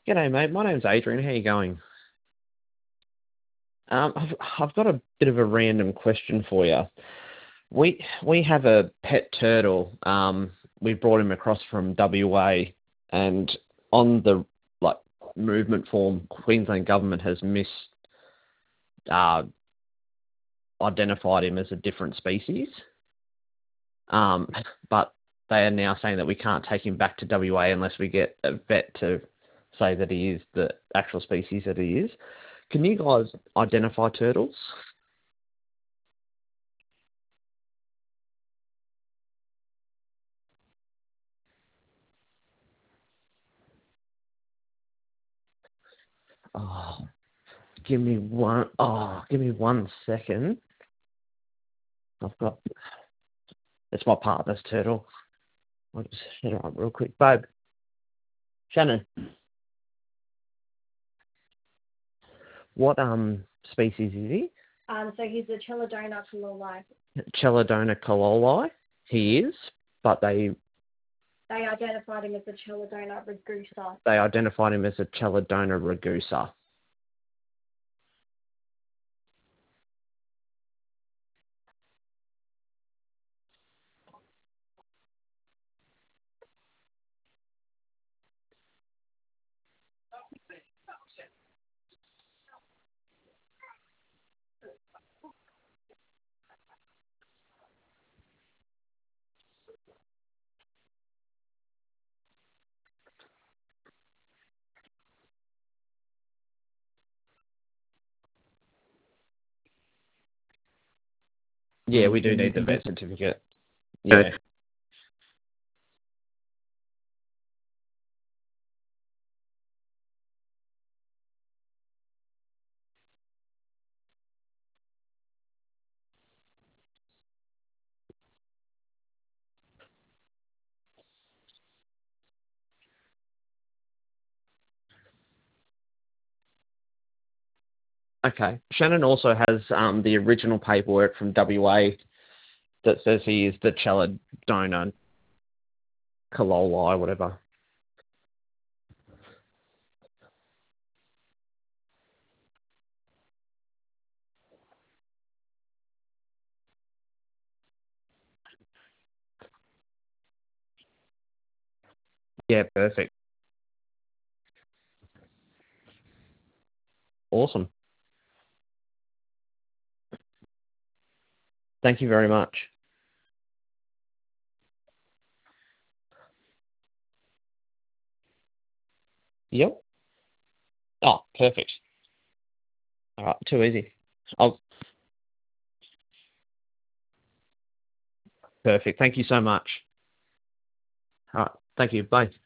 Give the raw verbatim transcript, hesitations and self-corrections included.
G'day, mate. My name's Adrian. How you going? Um, I've, I've got a bit of a random question for you. We we have a pet turtle. Um, we brought him across from W A, and on the like movement form, Queensland government has mis uh, identified him as a different species. Um, but they are now saying that we can't take him back to W A unless we get a vet to say that he is the actual species that he is. Can you guys identify turtles? Oh, give me one. Oh, give me one second. I've got. It's my partner's turtle. I'll just hit it up real quick, babe. Shannon, what um species is he? Um, so he's a Chelodona cololi. Chelodona cololi. He is, but they They identified him as a Chelodona ragusa. they identified him as a Chelodona ragusa. Yeah, we do need the vet certificate. Yeah. Okay. Shannon also has um, the original paperwork from W A that says he is the Chelodona cololi, whatever. Yeah, perfect. Awesome. Thank you very much. Yep. Oh, perfect. All right, too easy. Oh, perfect. Thank you so much. All right. Thank you. Bye.